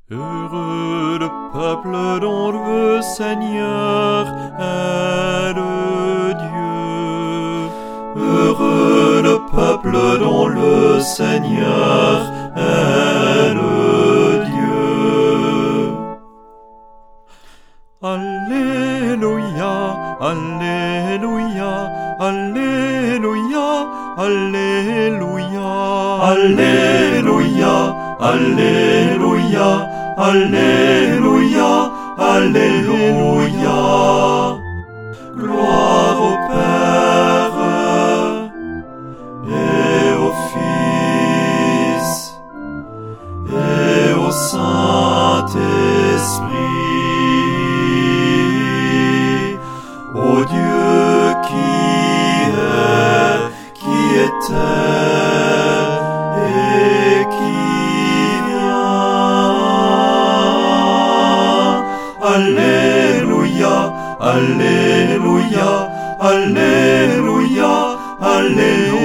Heureux le peuple dont le Seigneur est le Dieu. Heureux le peuple dont le Seigneur est le Dieu. Alléluia, Alléluia, Alléluia, Alléluia, Alléluia, Alléluia, Alléluia, Alléluia. Gloire au Père et au Fils et au Saint-Esprit, au Dieu qui était et qui vient. Alléluia, Alléluia, Alléluia, Alléluia.